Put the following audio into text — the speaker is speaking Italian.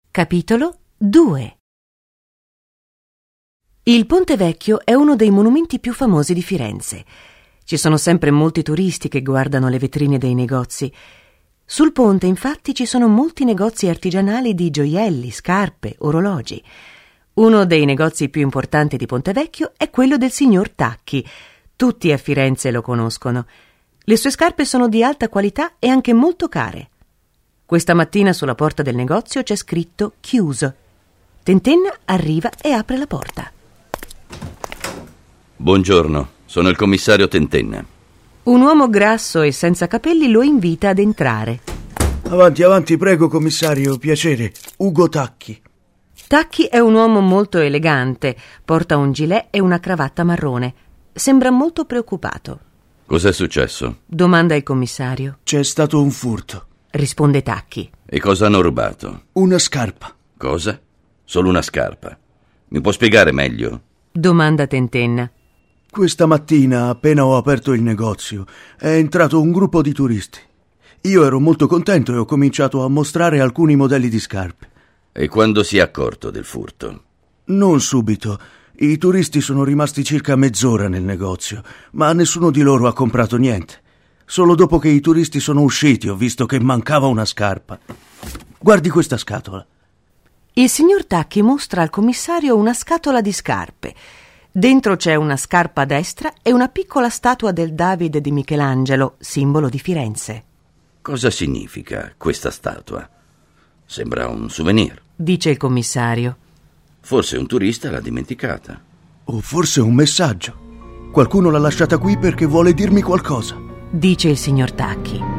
Capitolo 2. Il Ponte Vecchio è uno dei monumenti più famosi di Firenze. Ci sono sempre molti turisti che guardano le vetrine dei negozi. Sul ponte, infatti, ci sono molti negozi artigianali di gioielli, scarpe, orologi. Uno dei negozi più importanti di Ponte Vecchio è quello del signor Tacchi. Tutti a Firenze lo conoscono. Le sue scarpe sono di alta qualità e anche molto care. Questa mattina sulla porta del negozio c'è scritto chiuso. Tentenna arriva e apre la porta. Buongiorno, sono il commissario Tentenna. Un uomo grasso e senza capelli lo invita ad entrare. Avanti, avanti, prego, commissario, piacere. Ugo Tacchi. Tacchi è un uomo molto elegante, porta un gilet e una cravatta marrone. Sembra molto preoccupato. Cos'è successo? Domanda il commissario. C'è stato un furto. Risponde Tacchi. E cosa hanno rubato? Una scarpa. Cosa? Solo una scarpa. Mi può spiegare meglio? Domanda Tentenna. Questa mattina, appena ho aperto il negozio, è entrato un gruppo di turisti. Io ero molto contento e ho cominciato a mostrare alcuni modelli di scarpe. E quando si è accorto del furto? Non subito. I turisti sono rimasti circa mezz'ora nel negozio, ma nessuno di loro ha comprato niente. Solo dopo che i turisti sono usciti ho visto che mancava una scarpa. Guardi questa scatola. Il signor Tacchi mostra al commissario una scatola di scarpe. Dentro c'è una scarpa a destra e una piccola statua del Davide di Michelangelo, simbolo di Firenze. Cosa significa questa statua? Sembra un souvenir, Dice il commissario. Forse un turista l'ha dimenticata. O forse un messaggio. Qualcuno l'ha lasciata qui perché vuole dirmi qualcosa. Dice il signor Tacchi.